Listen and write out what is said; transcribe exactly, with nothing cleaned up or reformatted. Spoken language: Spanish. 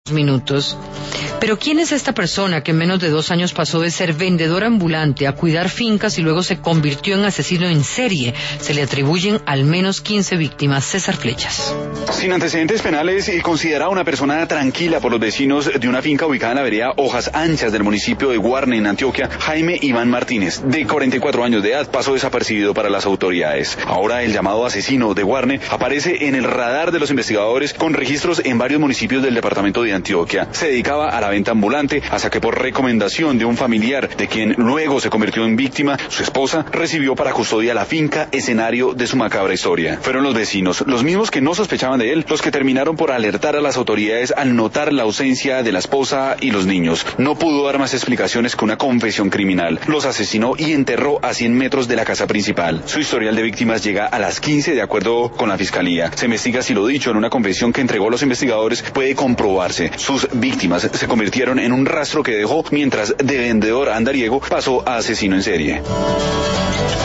Minutos. Pero ¿quién es esta persona que en menos de dos años pasó de ser vendedor ambulante a cuidar fincas y luego se convirtió en asesino en serie? Se le atribuyen al menos quince víctimas. César Flechas. Sin antecedentes penales y considerada una persona tranquila por los vecinos de una finca ubicada en la vereda Hojas Anchas del municipio de Guarne, en Antioquia, Jaime Iván Martínez, de cuarenta y cuatro años de edad, pasó desapercibido para las autoridades. Ahora el llamado asesino de Guarne aparece en el radar de los investigadores con registros en varios municipios del departamento de Antioquia. Se dedicaba a la venta ambulante hasta que, por recomendación de un familiar de quien luego se convirtió en víctima, su esposa recibió para custodia la finca, escenario de su macabra historia. Fueron los vecinos, los mismos que no sospechaban de él, los que terminaron por alertar a las autoridades al notar la ausencia de la esposa y los niños. No pudo dar más explicaciones que una confesión criminal. Los asesinó y enterró a cien metros de la casa principal. Su historial de víctimas llega a las quince de acuerdo con la fiscalía. Se investiga si lo dicho en una confesión que entregó a los investigadores puede comprobarse. Sus víctimas se convirtieron en un rastro que dejó mientras de vendedor andariego pasó a asesino en serie.